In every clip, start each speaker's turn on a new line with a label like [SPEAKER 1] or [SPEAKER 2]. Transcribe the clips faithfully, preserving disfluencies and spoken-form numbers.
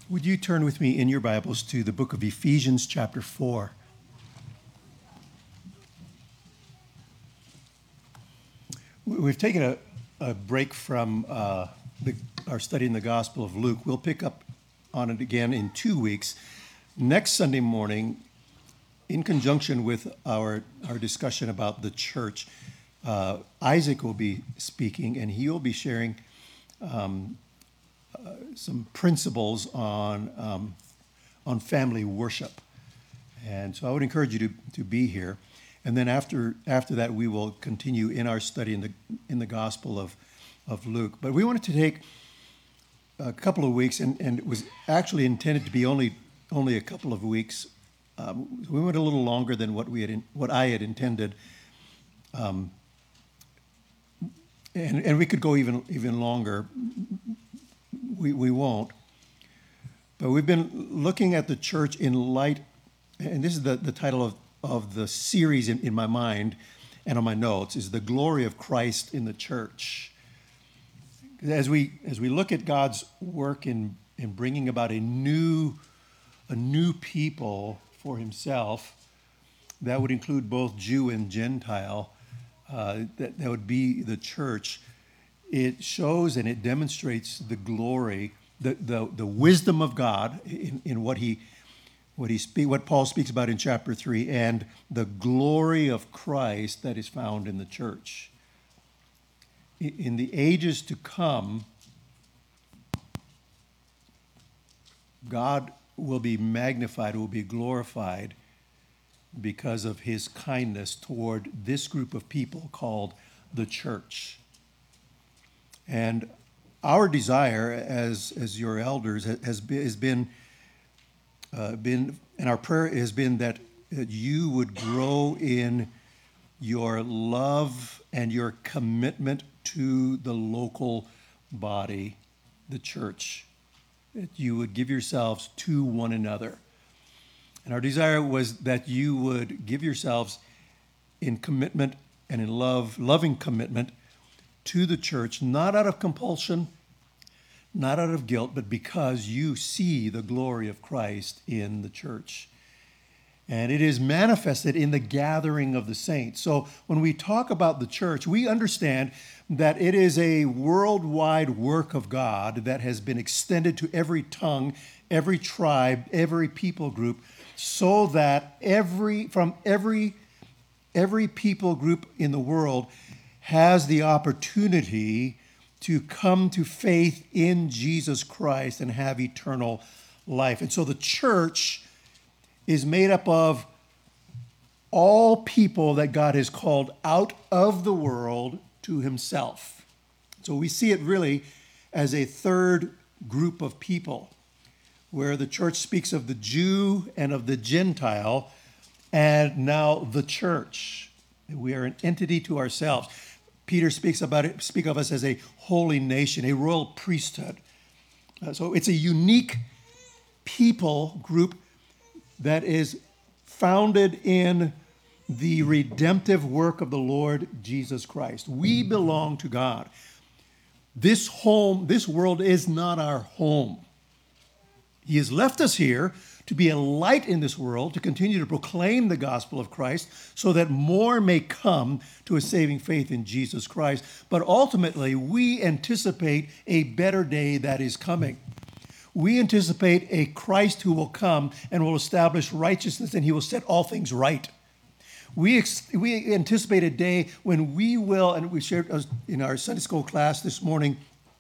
[SPEAKER 1] Would you turn with me in your Bibles to the book of Ephesians chapter four? We've taken a, a break from uh, the, our study in the Gospel of Luke. We'll pick up on it again in two weeks. Next Sunday morning, in conjunction with our, our discussion about the church, uh, Isaac will be speaking, and he will be sharing um, uh, some principles on um, on family worship. And so I would encourage you to, to be here. And then after after that, we will continue in our study in the in the Gospel of, of Luke. But we wanted to take a couple of weeks, and, and it was actually intended to be only only a couple of weeks. Um, we went a little longer than what we had in, what I had intended, um, and and we could go even even longer. We we won't. But we've been looking at the church in light, and this is the, the title of, of the series in, in my mind and on my notes, is The Glory of Christ in the Church. As we as we look at God's work in, in bringing about a new a new people for himself, that would include both Jew and Gentile, uh, that, that would be the church. It shows and it demonstrates the glory, the the, the wisdom of God in, in what he what he speak, what Paul speaks about in chapter three, and the glory of Christ that is found in the church. In the ages to come, God will be magnified, will be glorified because of his kindness toward this group of people called the church. And our desire as as your elders has been, has been, uh, been, and our prayer has been that, that you would grow in your love and your commitment to the local body, the church, that you would give yourselves to one another. And our desire was that you would give yourselves in commitment and in love, loving commitment to the church, not out of compulsion, not out of guilt, but because you see the glory of Christ in the church. And it is manifested in the gathering of the saints. So when we talk about the church, we understand that it is a worldwide work of God that has been extended to every tongue, every tribe, every people group, so that every from every every people group in the world has the opportunity to come to faith in Jesus Christ and have eternal life. And so the church is made up of all people that God has called out of the world to himself. So we see it really as a third group of people, where the church speaks of the Jew and of the Gentile, and now the church. We are an entity to ourselves. Peter speaks about it, speak of us as a holy nation, a royal priesthood. Uh, so it's a unique people group that is founded in the redemptive work of the Lord Jesus Christ. We belong to God. This home, this world is not our home. He has left us here to be a light in this world, to continue to proclaim the gospel of Christ so that more may come to a saving faith in Jesus Christ. But ultimately, we anticipate a better day that is coming. We anticipate a Christ who will come and will establish righteousness, and he will set all things right. We ex- we anticipate a day when we will, and we shared in our Sunday school class this morning,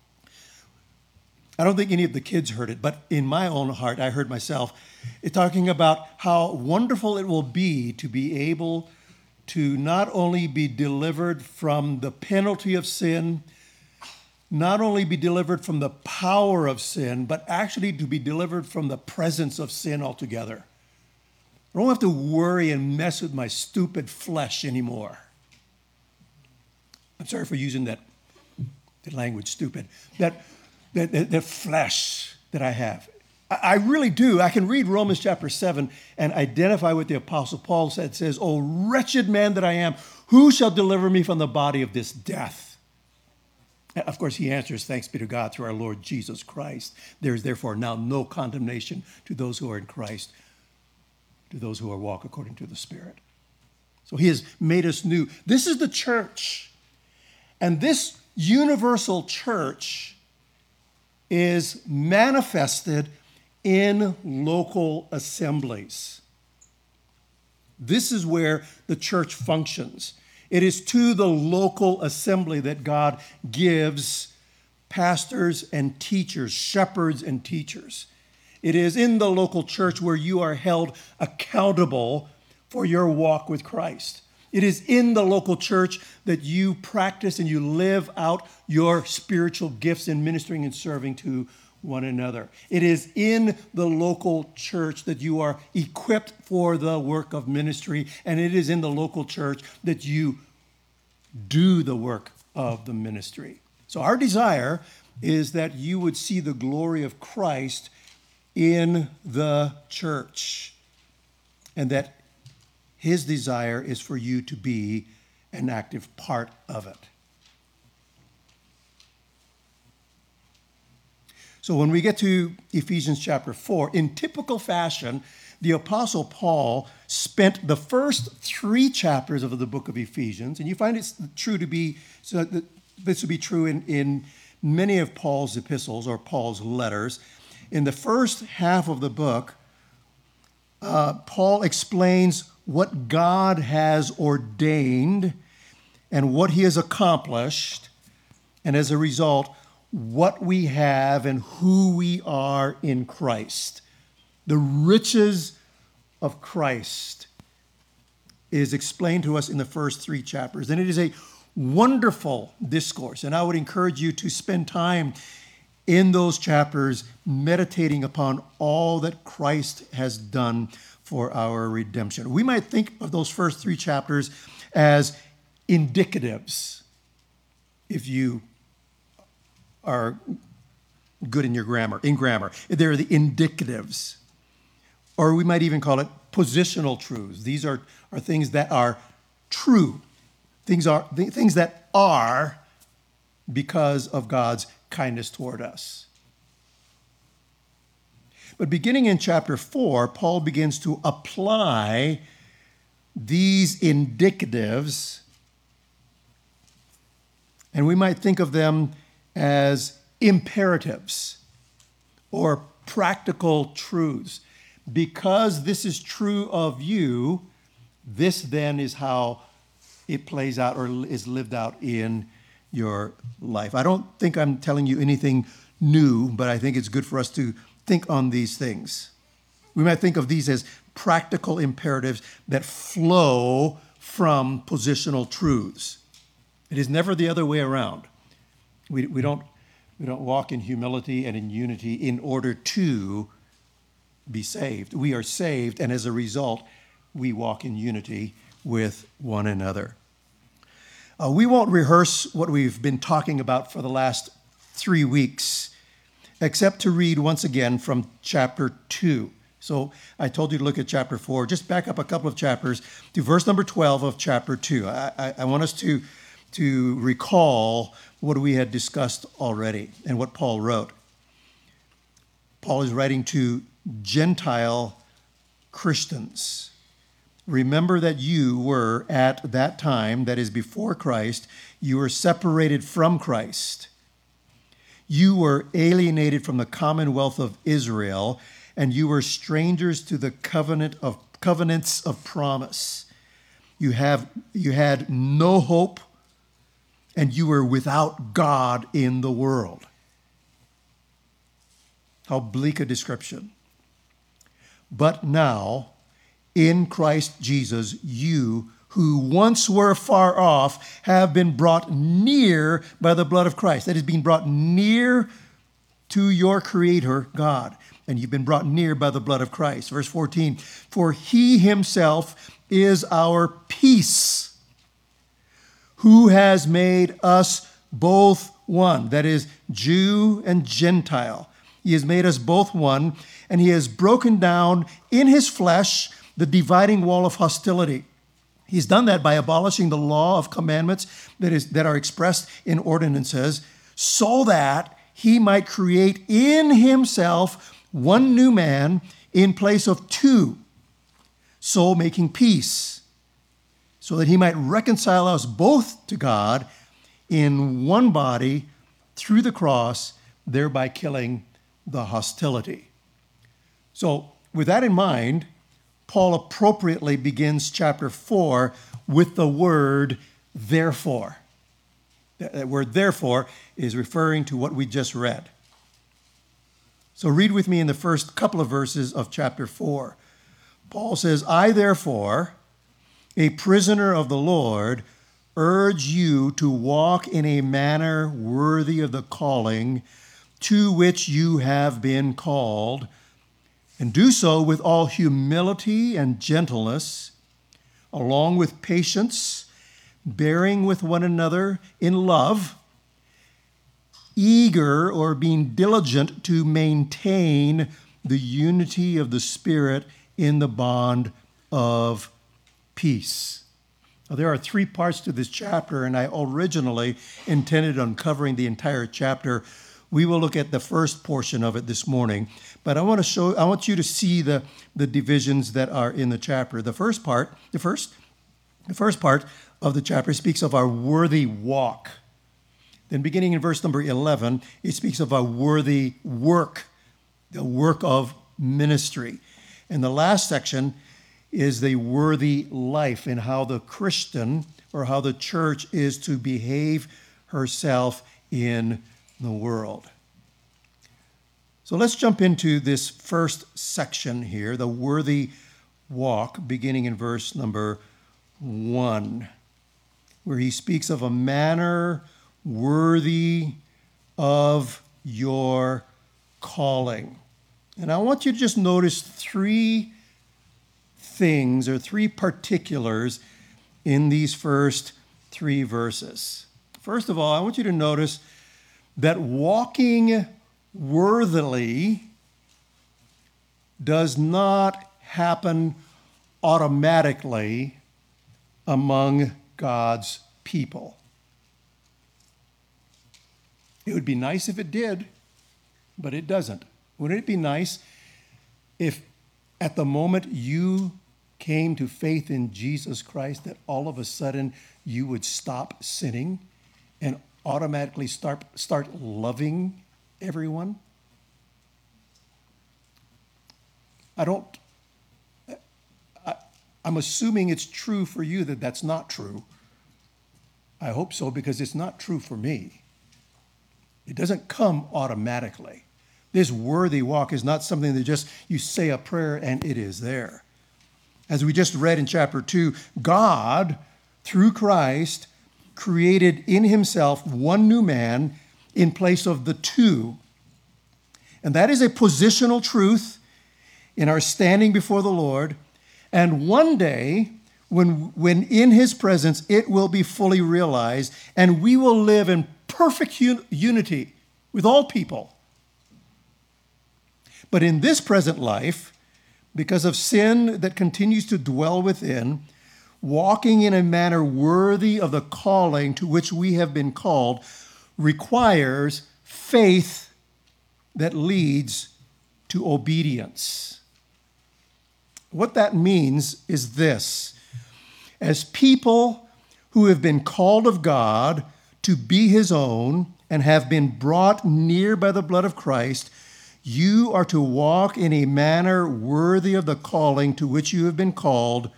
[SPEAKER 1] I don't think any of the kids heard it, but in my own heart, I heard myself, it talking about how wonderful it will be to be able to not only be delivered from the penalty of sin, not only be delivered from the power of sin, but actually to be delivered from the presence of sin altogether. I don't have to worry and mess with my stupid flesh anymore. I'm sorry for using that, that language, stupid. That, that, that, that flesh that I have. I, I really do. I can read Romans chapter seven and identify what the Apostle Paul said. It says, "O wretched man that I am, who shall deliver me from the body of this death?" Of course, he answers, thanks be to God through our Lord Jesus Christ. There is therefore now no condemnation to those who are in Christ, to those who are walk according to the Spirit. So he has made us new. This is the church. And this universal church is manifested in local assemblies. This is where the church functions. It is to the local assembly that God gives pastors and teachers, shepherds and teachers. It is in the local church where you are held accountable for your walk with Christ. It is in the local church that you practice and you live out your spiritual gifts in ministering and serving to one another. It is in the local church that you are equipped for the work of ministry, and it is in the local church that you do the work of the ministry. So our desire is that you would see the glory of Christ in the church, and that his desire is for you to be an active part of it. So when we get to Ephesians chapter four, in typical fashion, the Apostle Paul spent the first three chapters of the book of Ephesians, and you find it's true to be, so that this would be true in, in many of Paul's epistles or Paul's letters. In the first half of the book, uh, Paul explains what God has ordained and what he has accomplished, and as a result, what we have and who we are in Christ. The riches of Christ is explained to us in the first three chapters, and it is a wonderful discourse, and I would encourage you to spend time in those chapters meditating upon all that Christ has done for our redemption. We might think of those first three chapters as indicatives, if you are good in your grammar, in grammar. They're the indicatives. Or we might even call it positional truths. These are, are things that are true. Things are things that are because of God's kindness toward us. But beginning in chapter four, Paul begins to apply these indicatives, and we might think of them as imperatives or practical truths. Because this is true of you, this then is how it plays out or is lived out in your life. I don't think I'm telling you anything new, but I think it's good for us to think on these things. We might think of these as practical imperatives that flow from positional truths. It is never the other way around. We, we don't we don't walk in humility and in unity in order to be saved. We are saved, and as a result, we walk in unity with one another. Uh, we won't rehearse what we've been talking about for the last three weeks, except to read once again from chapter two. So I told you to look at chapter four. Just back up a couple of chapters to verse number twelve of chapter two. I, I, I want us to, to recall what we had discussed already and what Paul wrote. Paul is writing to Gentile Christians. Remember that you were at that time, that is before Christ, you were separated from Christ. You were alienated from the commonwealth of Israel, and you were strangers to the covenant of covenants of promise. You have you had no hope, and you were without God in the world. How bleak a description. But now, in Christ Jesus, you who once were far off have been brought near by the blood of Christ. That is, being brought near to your Creator, God. And you've been brought near by the blood of Christ. Verse fourteen, for he himself is our peace, who has made us both one. That is, Jew and Gentile. He has made us both one, and he has broken down in his flesh the dividing wall of hostility. He's done that by abolishing the law of commandments that is that are expressed in ordinances, so that he might create in himself one new man in place of two, so making peace, so that he might reconcile us both to God in one body through the cross, thereby killing the hostility. So with that in mind, Paul appropriately begins chapter four with the word therefore. That word therefore is referring to what we just read. So read with me in the first couple of verses of chapter four. Paul says, I therefore, a prisoner of the Lord, urge you to walk in a manner worthy of the calling to which you have been called, and do so with all humility and gentleness, along with patience, bearing with one another in love, eager or being diligent to maintain the unity of the Spirit in the bond of peace. Now, there are three parts to this chapter, and I originally intended on covering the entire chapter. We will look at the first portion of it this morning, but I want to show, I want you to see the, the divisions that are in the chapter. The first part, the first, the first part of the chapter speaks of our worthy walk. Then beginning in verse number eleven, it speaks of our worthy work, the work of ministry. And the last section is the worthy life and how the Christian or how the church is to behave herself in the world. So let's jump into this first section here, the worthy walk, beginning in verse number one, where he speaks of a manner worthy of your calling. And I want you to just notice three things or three particulars in these first three verses. First of all, I want you to notice that walking worthily does not happen automatically among God's people. It would be nice if it did, but it doesn't. Wouldn't it be nice if at the moment you came to faith in Jesus Christ that all of a sudden you would stop sinning and automatically start, start loving everyone? I don't, I, I'm assuming it's true for you that that's not true. I hope so, because it's not true for me. It doesn't come automatically. This worthy walk is not something that just you say a prayer and it is there. As we just read in chapter two, God, through Christ, created in himself one new man in place of the two. And that is a positional truth in our standing before the Lord. And one day, when, when in his presence, it will be fully realized, and we will live in perfect un- unity with all people. But in this present life, because of sin that continues to dwell within, walking in a manner worthy of the calling to which we have been called requires faith that leads to obedience. What that means is this: as people who have been called of God to be his own and have been brought near by the blood of Christ, you are to walk in a manner worthy of the calling to which you have been called,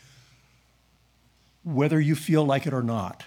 [SPEAKER 1] whether you feel like it or not.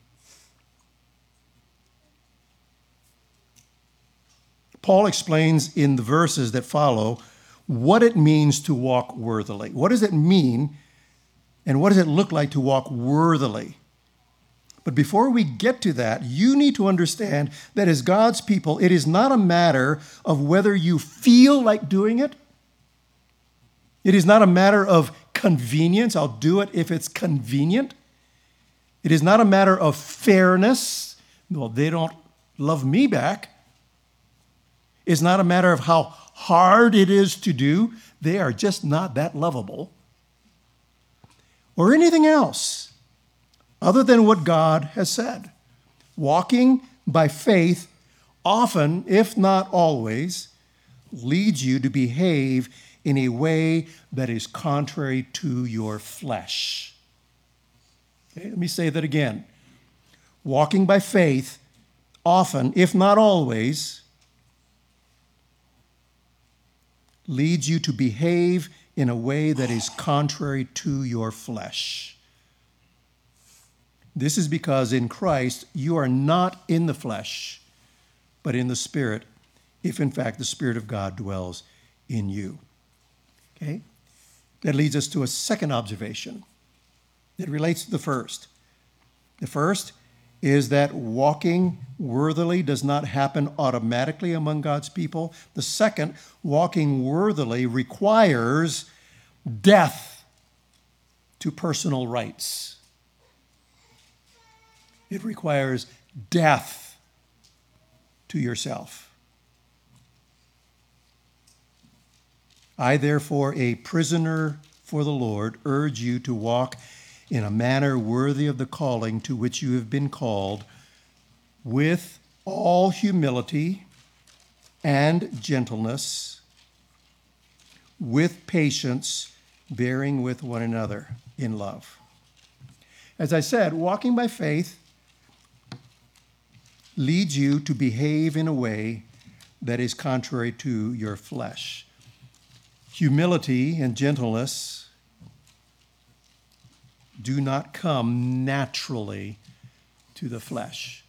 [SPEAKER 1] Paul explains in the verses that follow what it means to walk worthily. What does it mean, and what does it look like to walk worthily? But before we get to that, you need to understand that as God's people, it is not a matter of whether you feel like doing it. It is not a matter of convenience. I'll do it if it's convenient. It is not a matter of fairness. Well, they don't love me back. It's not a matter of how hard it is to do. They are just not that lovable. Or anything else other than what God has said. Walking by faith often, if not always, leads you to behave in a way that is contrary to your flesh. Okay, let me say that again. Walking by faith often, if not always, leads you to behave in a way that is contrary to your flesh. This is because in Christ you are not in the flesh, but in the Spirit, if in fact the Spirit of God dwells in you. Okay? That leads us to a second observation that relates to the first. The first is that walking worthily does not happen automatically among God's people. The second, walking worthily requires death to personal rights. It requires death to yourself. I, therefore, a prisoner for the Lord, urge you to walk in a manner worthy of the calling to which you have been called, with all humility and gentleness, with patience, bearing with one another in love. As I said, walking by faith leads you to behave in a way that is contrary to your flesh. Humility and gentleness do not come naturally to the flesh.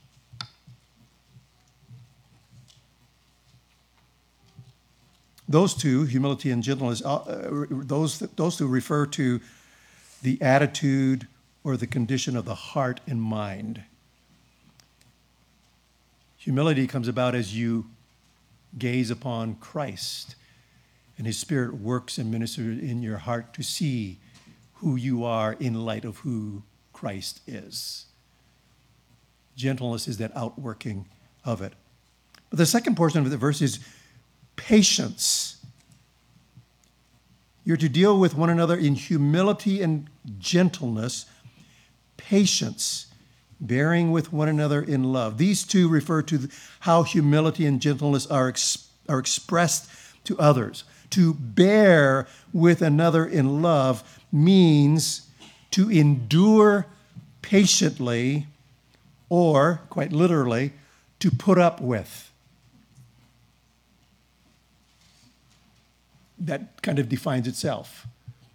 [SPEAKER 1] Those two, humility and gentleness, uh, those, those two refer to the attitude or the condition of the heart and mind. Humility comes about as you gaze upon Christ, and His Spirit works and ministers in your heart to see who you are in light of who Christ is. Gentleness is that outworking of it. But the second portion of the verse is patience. You're to deal with one another in humility and gentleness, patience, bearing with one another in love. These two refer to how humility and gentleness are, ex- are expressed to others. To bear with another in love means to endure patiently, or, quite literally, to put up with. That kind of defines itself.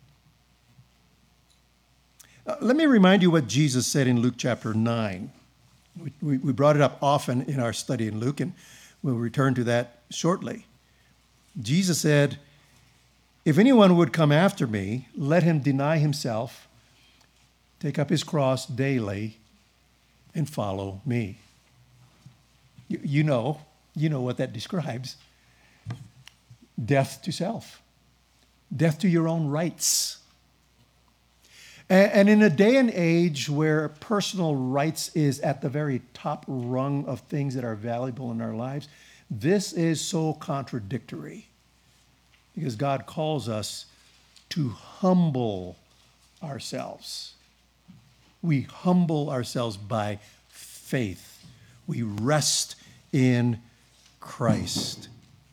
[SPEAKER 1] Uh, let me remind you what Jesus said in Luke chapter nine. We, we, we brought it up often in our study in Luke, and we'll return to that shortly. Jesus said, "If anyone would come after me, let him deny himself, take up his cross daily, and follow me." You, you know, you know what that describes. Death to self. Death to your own rights. And, and in a day and age where personal rights is at the very top rung of things that are valuable in our lives, this is so contradictory. Because God calls us to humble ourselves. We humble ourselves by faith. We rest in Christ.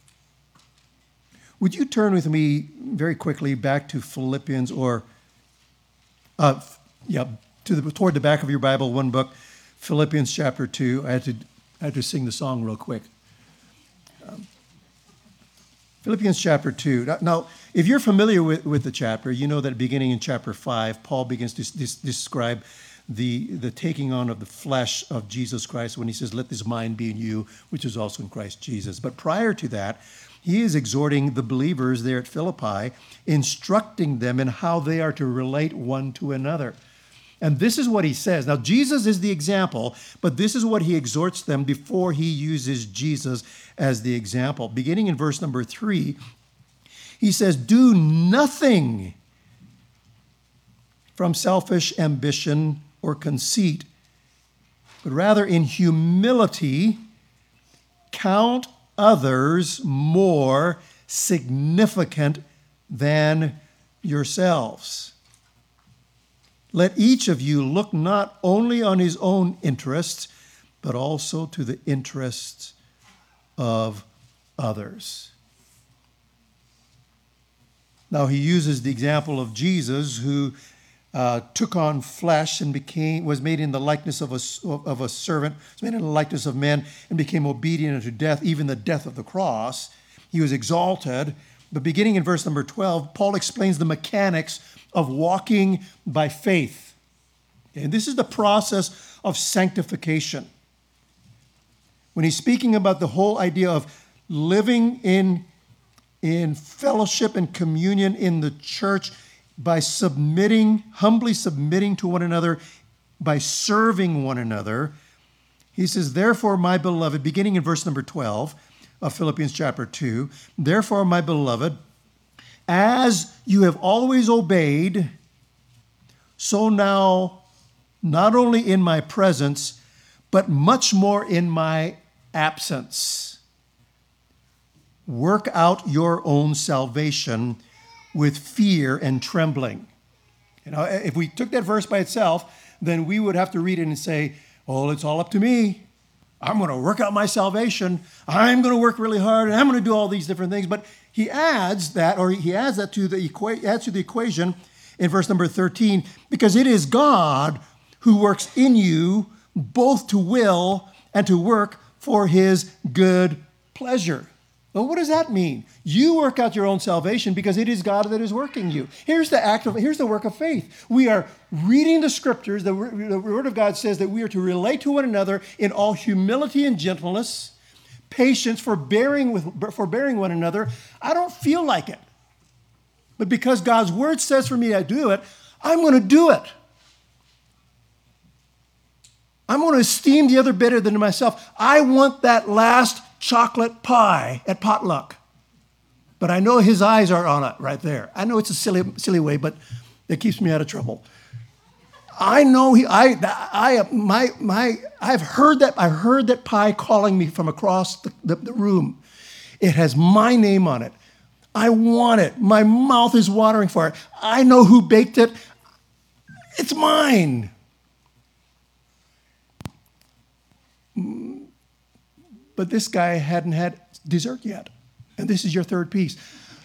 [SPEAKER 1] Would you turn with me very quickly back to Philippians, or uh, yeah, to the toward the back of your Bible, one book, Philippians chapter two. I had to I had to sing the song real quick. Um, Philippians chapter two. Now, if you're familiar with, with the chapter, you know that beginning in chapter five, Paul begins to dis- describe the, the taking on of the flesh of Jesus Christ when he says, "Let this mind be in you, which is also in Christ Jesus." But prior to that, he is exhorting the believers there at Philippi, instructing them in how they are to relate one to another. And this is what he says. Now, Jesus is the example, but this is what he exhorts them before he uses Jesus as the example. Beginning in verse number three, he says, "Do nothing from selfish ambition or conceit, but rather in humility count others more significant than yourselves. Let each of you look not only on his own interests, but also to the interests of others. Now, he uses the example of Jesus, who uh, took on flesh and became was made in the likeness of a, of a servant, was made in the likeness of men, and became obedient unto death, even the death of the cross. He was exalted. But beginning in verse number twelve, Paul explains the mechanics of walking by faith. And this is the process of sanctification. When he's speaking about the whole idea of living in, in fellowship and communion in the church by submitting, humbly submitting to one another, by serving one another, he says, therefore, my beloved, beginning in verse number twelve of Philippians chapter two, therefore, my beloved, as you have always obeyed, so now, not only in my presence, but much more in my absence, work out your own salvation with fear and trembling. You know, if we took that verse by itself, then we would have to read it and say, oh, it's all up to me. I'm going to work out my salvation. I'm going to work really hard, and I'm going to do all these different things. But he adds that, or he adds that to the equa- adds to the equation in verse number thirteen, because it is God who works in you both to will and to work for his good pleasure. Well, what does that mean? You work out your own salvation because it is God that is working you. Here's the act of, here's the work of faith. We are reading the scriptures. The, the Word of God says that we are to relate to one another in all humility and gentleness, patience, forbearing with forbearing one another. I don't feel like it, but because God's Word says for me to do it, I'm going to do it. I'm going to esteem the other better than myself. I want that last chocolate pie at potluck. But I know his eyes are on it right there. I know it's a silly, silly way, but it keeps me out of trouble. I know he, I, I, my, my, I've heard that, I heard that pie calling me from across the, the, the room. It has my name on it. I want it. My mouth is watering for it. I know who baked it. It's mine. But this guy hadn't had dessert yet. And this is your third piece.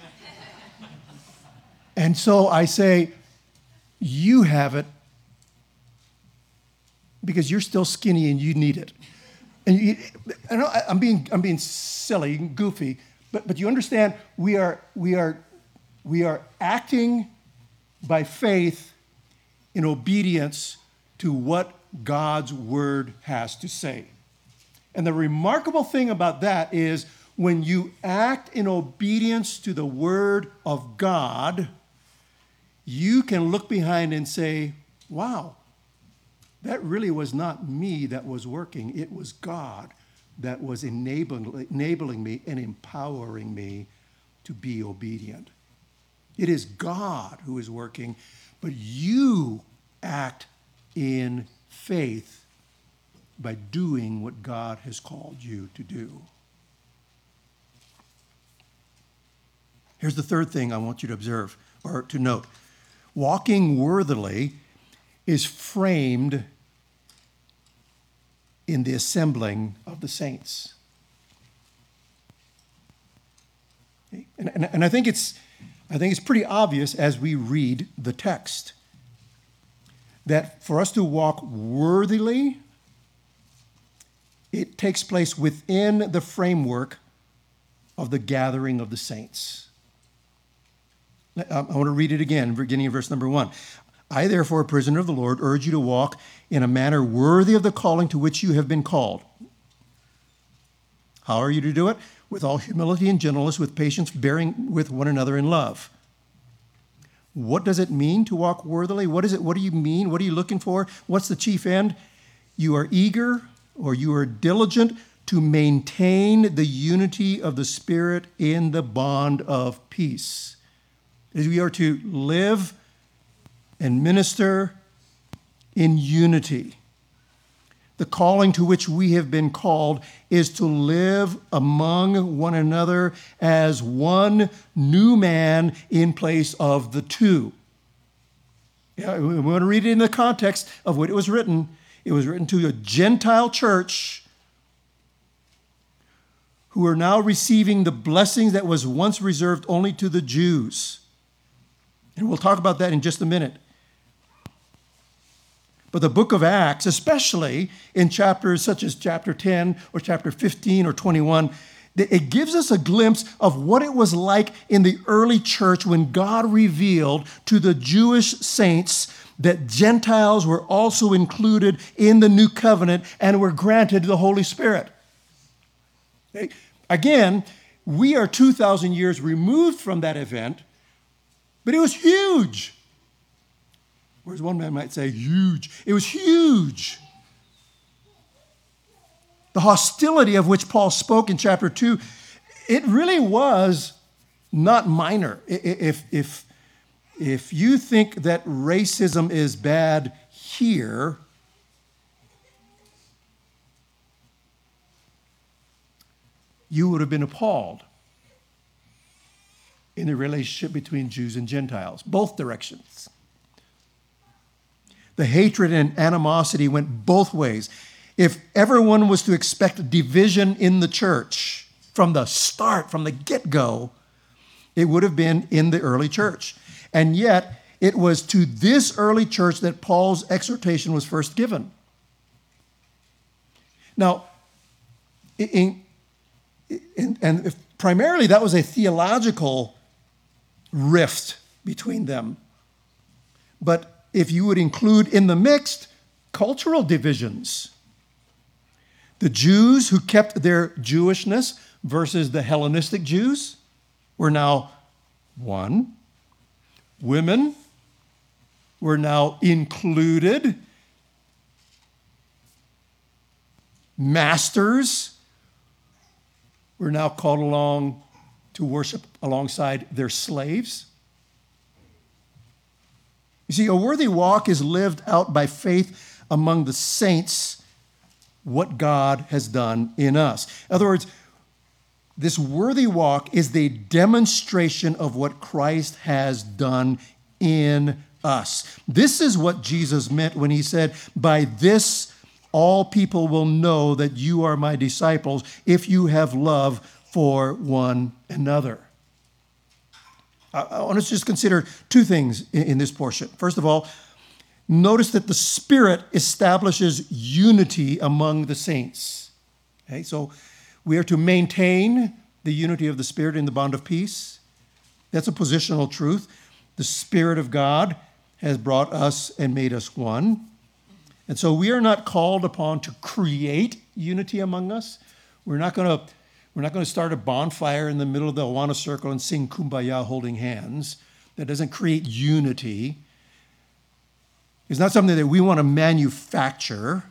[SPEAKER 1] And so I say, you have it because you're still skinny and you need it. And you, I know I'm being I'm being silly, goofy, but but you understand we are we are we are acting by faith in obedience to what God's word has to say. And the remarkable thing about that is when you act in obedience to the word of God, you can look behind and say, wow, that really was not me that was working. It was God that was enabling, enabling me and empowering me to be obedient. It is God who is working, but you act in faith by doing what God has called you to do. Here's the third thing I want you to observe or to note. Walking worthily is framed in the assembling of the saints. And, and, and I think it's I think it's pretty obvious as we read the text that for us to walk worthily, it takes place within the framework of the gathering of the saints. I want to read it again, beginning in verse number one. I, therefore, a prisoner of the Lord, urge you to walk in a manner worthy of the calling to which you have been called. How are you to do it? With all humility and gentleness, with patience, bearing with one another in love. What does it mean to walk worthily? What is it? What do you mean? What are you looking for? What's the chief end? You are eager, or you are diligent to maintain the unity of the Spirit in the bond of peace. As we are to live and minister in unity. The calling to which we have been called is to live among one another as one new man in place of the two. Yeah, we want to read it in the context of what it was written. It was written to a Gentile church who are now receiving the blessings that was once reserved only to the Jews. And we'll talk about that in just a minute. But the book of Acts, especially in chapters such as chapter ten or chapter fifteen or twenty-one, it gives us a glimpse of what it was like in the early church when God revealed to the Jewish saints that Gentiles were also included in the new covenant and were granted the Holy Spirit. Okay? Again, we are two thousand years removed from that event, but it was huge. Whereas one man might say huge. It was huge. The hostility of which Paul spoke in chapter two, it really was not minor. If, if, if you think that racism is bad here, you would have been appalled in the relationship between Jews and Gentiles, both directions. The hatred and animosity went both ways. If everyone was to expect division in the church from the start, from the get-go, it would have been in the early church. And yet, it was to this early church that Paul's exhortation was first given. Now, in, in, and if primarily that was a theological rift between them. But if you would include in the mix cultural divisions, the Jews who kept their Jewishness versus the Hellenistic Jews were now one. Women were now included. Masters were now called along to worship alongside their slaves. You see, a worthy walk is lived out by faith among the saints, what God has done in us. In other words, this worthy walk is the demonstration of what Christ has done in us. This is what Jesus meant when he said, "By this all people will know that you are my disciples if you have love for one another." I want us to just consider two things in this portion. First of all, notice that the Spirit establishes unity among the saints. Okay, so we are to maintain the unity of the Spirit in the bond of peace. That's a positional truth. The Spirit of God has brought us and made us one. And so we are not called upon to create unity among us. We're not going to We're not going to start a bonfire in the middle of the Awana circle and sing Kumbaya holding hands. That doesn't create unity. It's not something that we want to manufacture,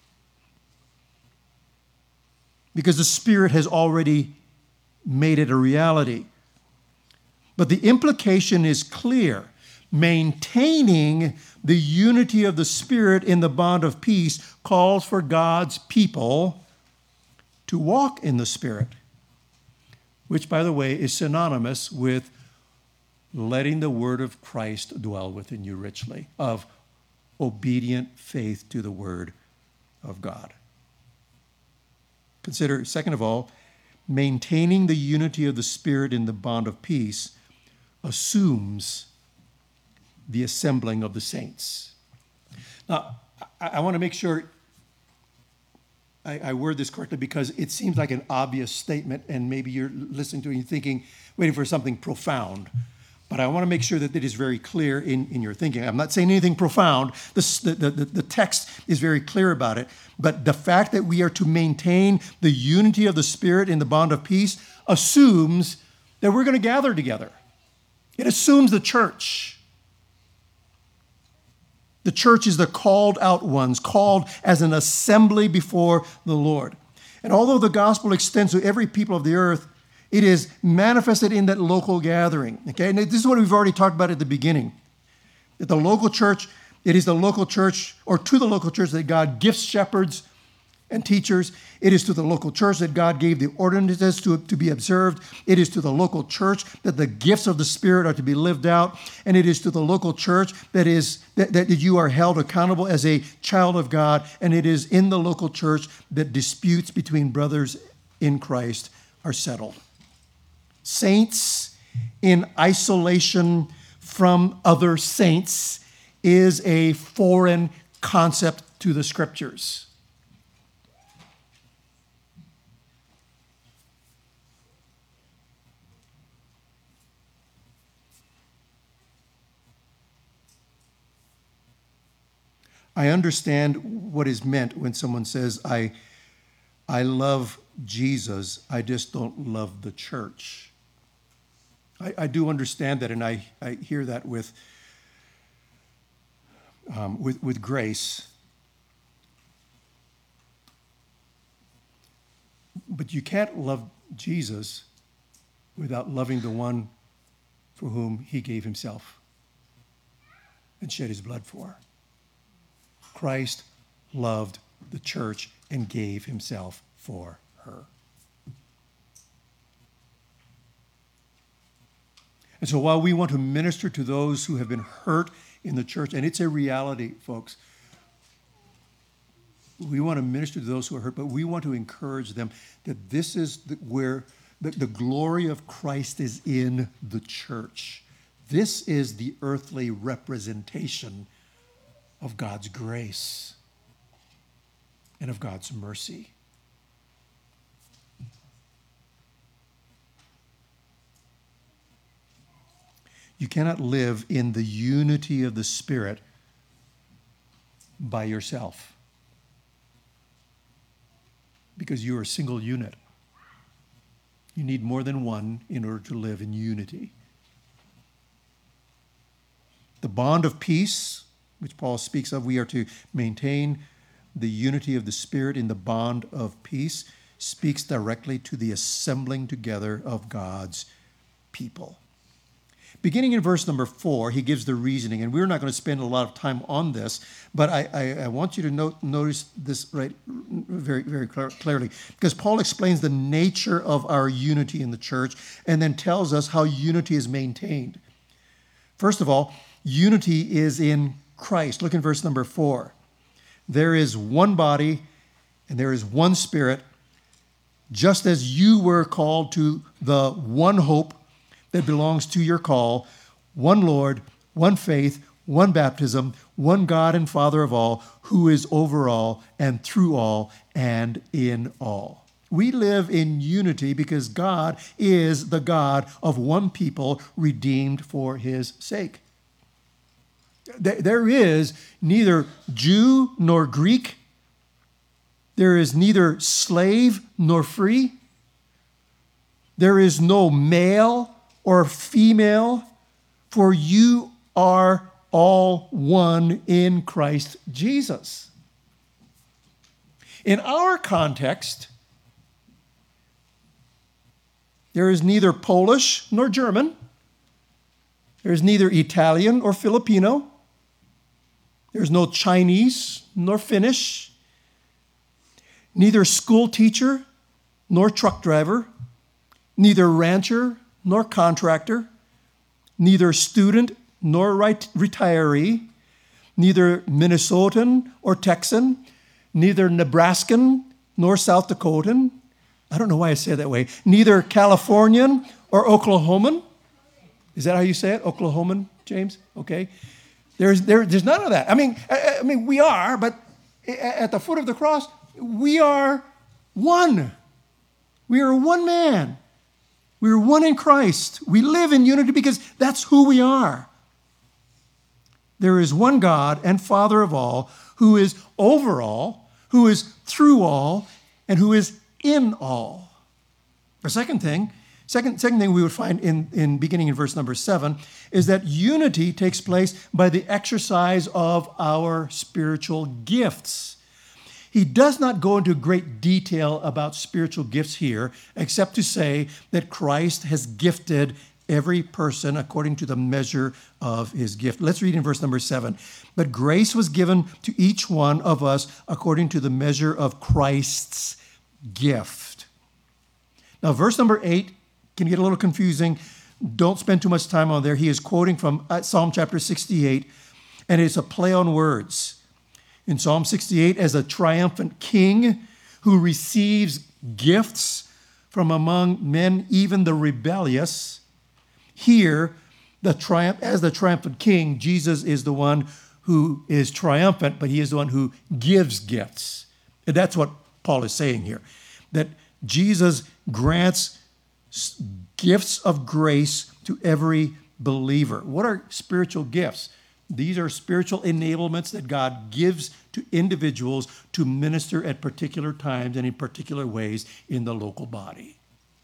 [SPEAKER 1] because the Spirit has already made it a reality. But the implication is clear. Maintaining the unity of the Spirit in the bond of peace calls for God's people to walk in the Spirit, which, by the way, is synonymous with letting the word of Christ dwell within you richly, of obedient faith to the word of God. Consider, second of all, maintaining the unity of the Spirit in the bond of peace assumes the assembling of the saints. Now, I, I want to make sure I, I word this correctly, because it seems like an obvious statement, and maybe you're listening to it and you're thinking, waiting for something profound. But I want to make sure that it is very clear in, in your thinking. I'm not saying anything profound. The, the, the, the text is very clear about it. But the fact that we are to maintain the unity of the Spirit in the bond of peace assumes that we're going to gather together. It assumes the church. The church is the called out ones, called as an assembly before the Lord. And although the gospel extends to every people of the earth, it is manifested in that local gathering. Okay, and this is what we've already talked about at the beginning. That the local church, it is the local church, or to the local church, that God gifts shepherds and teachers. It is to the local church that God gave the ordinances to, to be observed. It is to the local church that the gifts of the Spirit are to be lived out. And it is to the local church that is that, that you are held accountable as a child of God. And it is in the local church that disputes between brothers in Christ are settled. Saints in isolation from other saints is a foreign concept to the Scriptures. I understand what is meant when someone says, I, I love Jesus, I just don't love the church. I, I do understand that, and I, I hear that with, um, with, with grace. But you can't love Jesus without loving the one for whom he gave himself and shed his blood for. Christ loved the church and gave himself for her. And so while we want to minister to those who have been hurt in the church, and it's a reality, folks, we want to minister to those who are hurt, but we want to encourage them that this is the, where the, the glory of Christ is in the church. This is the earthly representation of God's grace and of God's mercy. You cannot live in the unity of the Spirit by yourself, because you're a single unit. You need more than one in order to live in unity. The bond of peace, which Paul speaks of, we are to maintain the unity of the Spirit in the bond of peace, speaks directly to the assembling together of God's people. Beginning in verse number four, he gives the reasoning, and we're not going to spend a lot of time on this, but I, I, I want you to note, notice this right very, very clearly, because Paul explains the nature of our unity in the church and then tells us how unity is maintained. First of all, unity is in Christ. Look in verse number four. There is one body and there is one Spirit, just as you were called to the one hope that belongs to your call, one Lord, one faith, one baptism, one God and Father of all, who is over all and through all and in all. We live in unity because God is the God of one people redeemed for his sake. There is neither Jew nor Greek. There is neither slave nor free. There is no male or female, for you are all one in Christ Jesus. In our context, there is neither Polish nor German. There is neither Italian or Filipino. There's no Chinese nor Finnish, neither school teacher nor truck driver, neither rancher nor contractor, neither student nor ret- retiree, neither Minnesotan or Texan, neither Nebraskan nor South Dakotan. I don't know why I say it that way. Neither Californian or Oklahoman. Is that how you say it? Oklahoman, James? Okay. There's, there, there's none of that. I mean, I, I mean, we are, but at the foot of the cross, we are one. We are one man. We are one in Christ. We live in unity because that's who we are. There is one God and Father of all, who is over all, who is through all, and who is in all. The second thing, Second, second thing we would find in, in beginning in verse number seven is that unity takes place by the exercise of our spiritual gifts. He does not go into great detail about spiritual gifts here, except to say that Christ has gifted every person according to the measure of his gift. Let's read in verse number seven. But grace was given to each one of us according to the measure of Christ's gift. Now, verse number eight can get a little confusing. Don't spend too much time on there. He is quoting from Psalm chapter sixty-eight, and it's a play on words. In Psalm sixty-eight, as a triumphant king who receives gifts from among men, even the rebellious, here, the triumph, as the triumphant king, Jesus is the one who is triumphant, but he is the one who gives gifts. And that's what Paul is saying here, that Jesus grants gifts of grace to every believer. What are spiritual gifts? These are spiritual enablements that God gives to individuals to minister at particular times and in particular ways in the local body.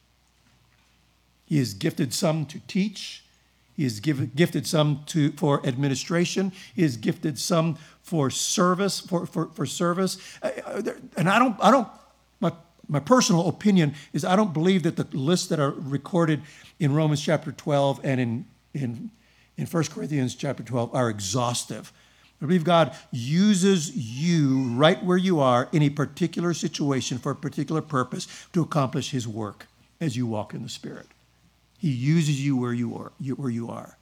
[SPEAKER 1] He has gifted some to teach. He has give, gifted some to for administration. He has gifted some for service. For, for, for service, and I don't. I don't. My my personal opinion is I don't believe that the lists that are recorded in Romans chapter twelve and in in in First Corinthians chapter twelve are exhaustive. I believe God uses you right where you are in a particular situation for a particular purpose to accomplish His work as you walk in the Spirit. He uses you where you are, where you are.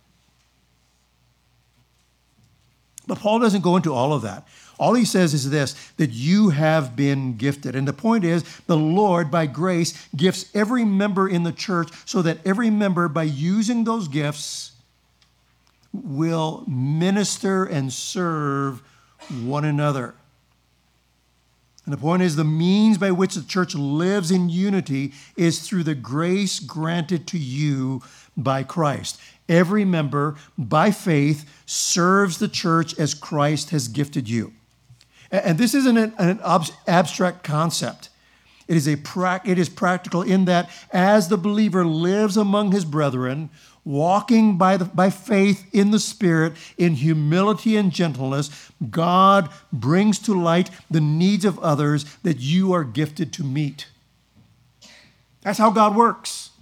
[SPEAKER 1] But Paul doesn't go into all of that. All he says is this, that you have been gifted. And the point is, the Lord, by grace, gifts every member in the church so that every member, by using those gifts, will minister and serve one another. And the point is, the means by which the church lives in unity is through the grace granted to you by Christ. Every member, by faith, serves the church as Christ has gifted you. And this isn't an, an abstract concept. It is, a pra- it is practical in that as the believer lives among his brethren, walking by, the, by faith in the Spirit, in humility and gentleness, God brings to light the needs of others that you are gifted to meet. That's how God works.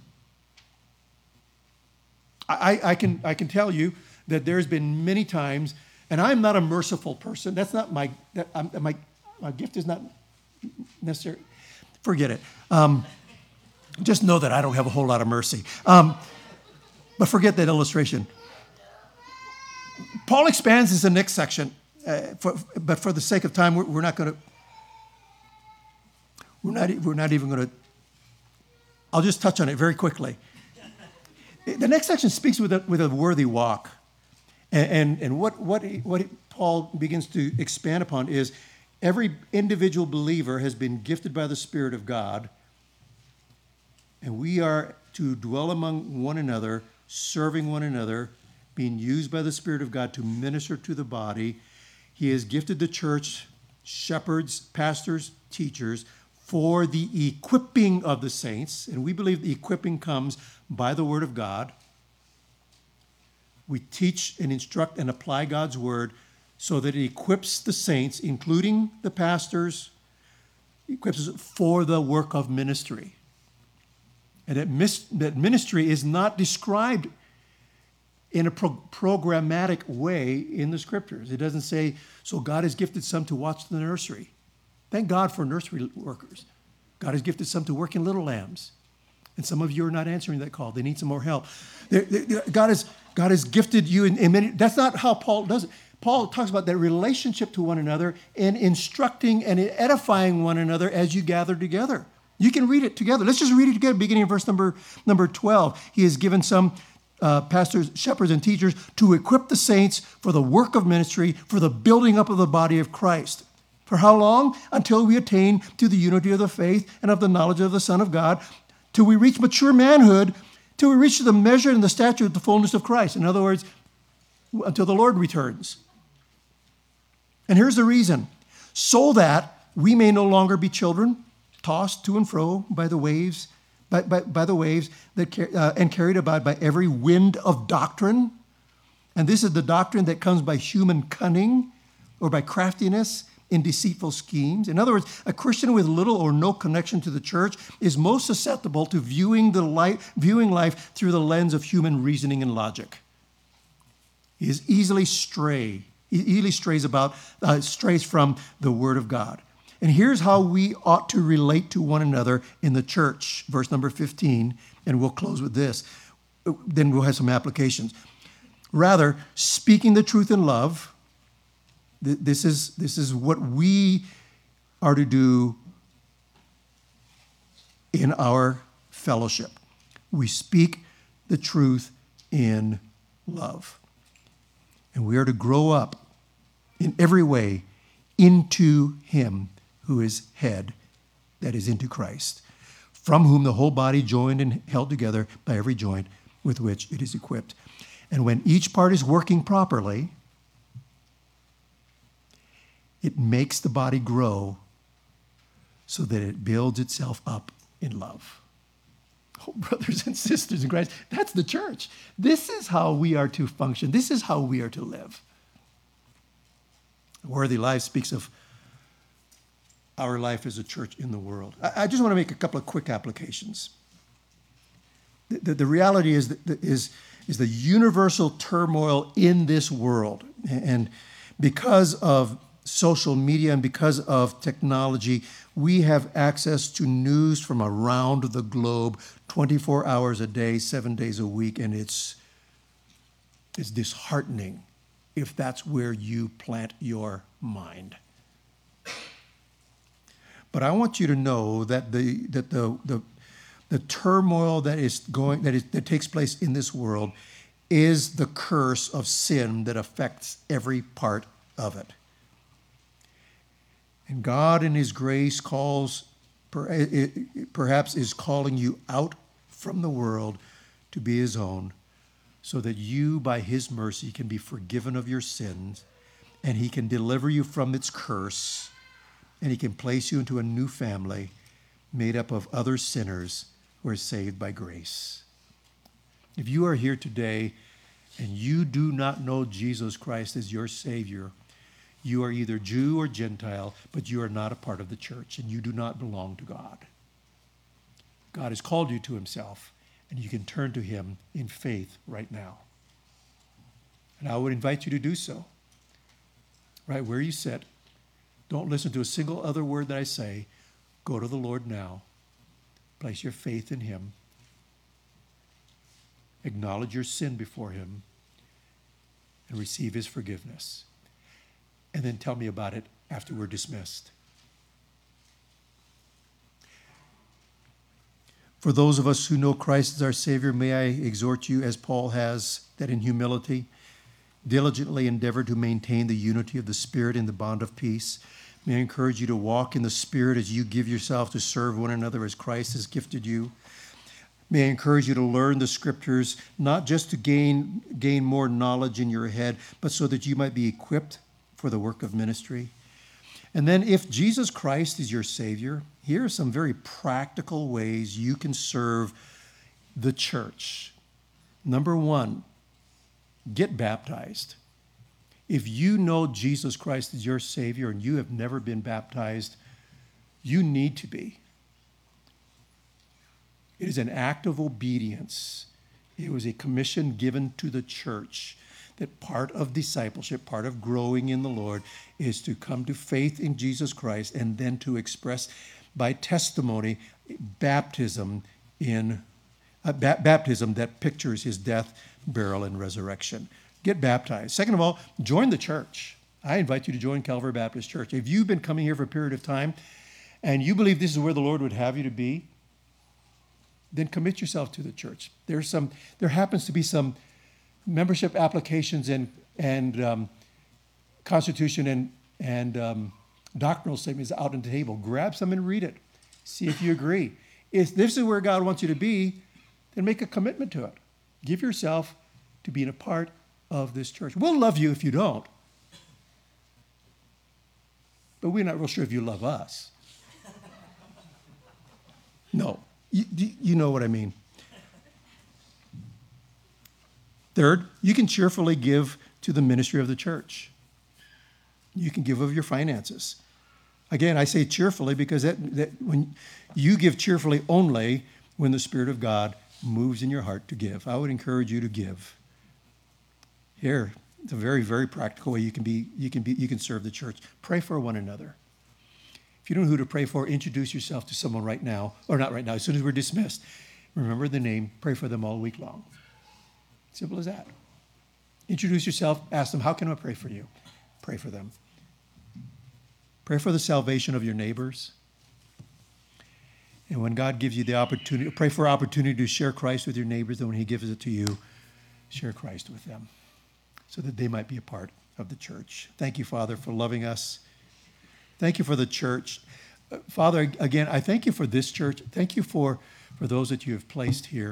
[SPEAKER 1] I, I, can, I can tell you that there's been many times, and I'm not a merciful person. That's not my, that, I'm, my, my gift is not necessary. Forget it. Um, just know that I don't have a whole lot of mercy. Um, But forget that illustration. Paul expands this in the next section, uh, for, but for the sake of time, we're, we're not going to. We're not. We're not even going to. I'll just touch on it very quickly. The next section speaks with a, with a worthy walk, and and, and what what what Paul begins to expand upon is every individual believer has been gifted by the Spirit of God, and we are to dwell among one another, serving one another, being used by the Spirit of God to minister to the body. He has gifted the church, shepherds, pastors, teachers, for the equipping of the saints. And we believe the equipping comes by the Word of God. We teach and instruct and apply God's Word so that it equips the saints, including the pastors, equips us for the work of ministry. And that, mis- that ministry is not described in a pro- programmatic way in the Scriptures. It doesn't say, so God has gifted some to watch the nursery. Thank God for nursery workers. God has gifted some to work in Little Lambs. And some of you are not answering that call. They need some more help. They're, they're, God, has, God has gifted you in, in many. That's not how Paul does it. Paul talks about that relationship to one another and instructing and edifying one another as you gather together. You can read it together. Let's just read it together, beginning in verse number, number twelve. He has given some uh, pastors, shepherds, and teachers to equip the saints for the work of ministry, for the building up of the body of Christ. For how long? Until we attain to the unity of the faith and of the knowledge of the Son of God, till we reach mature manhood, till we reach the measure and the stature of the fullness of Christ. In other words, until the Lord returns. And here's the reason. So that we may no longer be children, tossed to and fro by the waves, by, by, by the waves that uh, and carried about by every wind of doctrine. And this is the doctrine that comes by human cunning or by craftiness in deceitful schemes. In other words, a Christian with little or no connection to the church is most susceptible to viewing the life, viewing life through the lens of human reasoning and logic. He is easily stray, he easily strays about, uh, strays from the Word of God. And here's how we ought to relate to one another in the church. Verse number fifteen, and we'll close with this. Then we'll have some applications. Rather, speaking the truth in love, th- this is, this is what we are to do in our fellowship. We speak the truth in love. And we are to grow up in every way into him who is head, that is, into Christ, from whom the whole body joined and held together by every joint with which it is equipped. And when each part is working properly, it makes the body grow so that it builds itself up in love. Oh, brothers and sisters in Christ, that's the church. This is how we are to function. This is how we are to live. Worthy Life speaks of our life as a church in the world. I, I just want to make a couple of quick applications. The, the, the reality is, that, is, is the universal turmoil in this world. And because of social media and because of technology, we have access to news from around the globe twenty-four hours a day, seven days a week, and it's, it's disheartening if that's where you plant your mind. But I want you to know that the that the the, the turmoil that is going that is that takes place in this world is the curse of sin that affects every part of it. And God in his grace calls, perhaps is calling you out from the world to be his own, so that you, by his mercy, can be forgiven of your sins, and he can deliver you from its curse, and he can place you into a new family made up of other sinners who are saved by grace. If you are here today and you do not know Jesus Christ as your Savior, you are either Jew or Gentile, but you are not a part of the church, and you do not belong to God. God has called you to himself, and you can turn to him in faith right now. And I would invite you to do so. Right where you sit, don't listen to a single other word that I say. Go to the Lord now. Place your faith in him. Acknowledge your sin before him and receive his forgiveness. And then tell me about it after we're dismissed. For those of us who know Christ as our Savior, may I exhort you, as Paul has, that in humility, diligently endeavor to maintain the unity of the Spirit in the bond of peace. May I encourage you to walk in the Spirit as you give yourself to serve one another as Christ has gifted you. May I encourage you to learn the Scriptures, not just to gain, gain more knowledge in your head, but so that you might be equipped for the work of ministry. And then if Jesus Christ is your Savior, here are some very practical ways you can serve the church. Number one, get baptized. If you know Jesus Christ is your Savior and you have never been baptized, you need to be. It is an act of obedience. It was a commission given to the church that part of discipleship, part of growing in the Lord, is to come to faith in Jesus Christ and then to express by testimony baptism in uh, ba- baptism that pictures his death, burial, and resurrection. Get baptized. Second of all, join the church. I invite you to join Calvary Baptist Church. If you've been coming here for a period of time and you believe this is where the Lord would have you to be, then commit yourself to the church. There's some. There happens to be some membership applications and and um, constitution and and um, doctrinal statements out on the table. Grab some and read it. See if you agree. If this is where God wants you to be, then make a commitment to it. Give yourself to being a part of this church. We'll love you if you don't, but we're not real sure if you love us. No, you, you know what I mean. Third, you can cheerfully give to the ministry of the church. You can give of your finances. Again, I say cheerfully because that, that when you give cheerfully only when the Spirit of God moves in your heart to give. I would encourage you to give. Here, it's a very, very practical way you can be, you can be, you can serve the church. Pray for one another. If you don't know who to pray for, introduce yourself to someone right now, or not right now, as soon as we're dismissed. Remember the name, pray for them all week long. Simple as that. Introduce yourself, ask them, how can I pray for you? Pray for them. Pray for the salvation of your neighbors. And when God gives you the opportunity, pray for opportunity to share Christ with your neighbors, and when he gives it to you, share Christ with them so that they might be a part of the church. Thank you, Father, for loving us. Thank you for the church. Uh, Father, again, I thank you for this church. Thank you for, for those that you have placed here.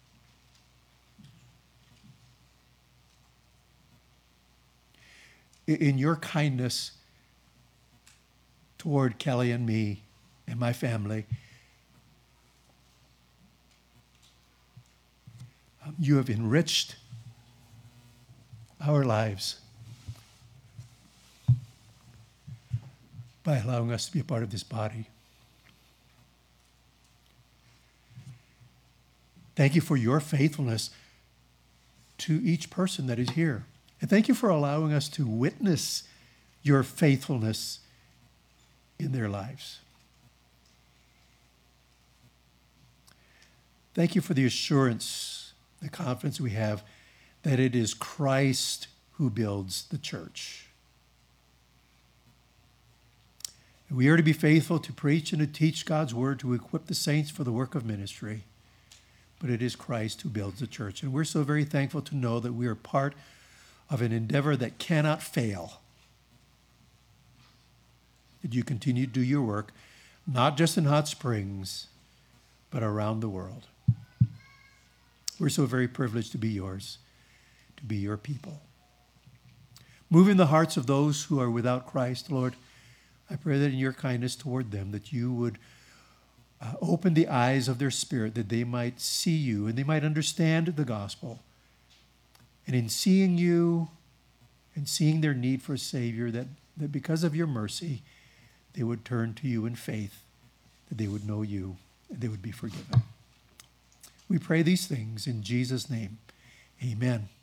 [SPEAKER 1] In, in your kindness toward Kelly and me and my family, um, you have enriched our lives by allowing us to be a part of this body. Thank you for your faithfulness to each person that is here. And thank you for allowing us to witness your faithfulness in their lives. Thank you for the assurance, the confidence we have that it is Christ who builds the church. We are to be faithful to preach and to teach God's word, to equip the saints for the work of ministry. But it is Christ who builds the church. And we're so very thankful to know that we are part of an endeavor that cannot fail. That you continue to do your work, not just in Hot Springs, but around the world. We're so very privileged to be yours, to be your people. Move in the hearts of those who are without Christ, Lord. I pray that in your kindness toward them, that you would uh, open the eyes of their spirit, that they might see you and they might understand the gospel. And in seeing you and seeing their need for a Savior, that, that because of your mercy, they would turn to you in faith, that they would know you and they would be forgiven. We pray these things in Jesus' name. Amen.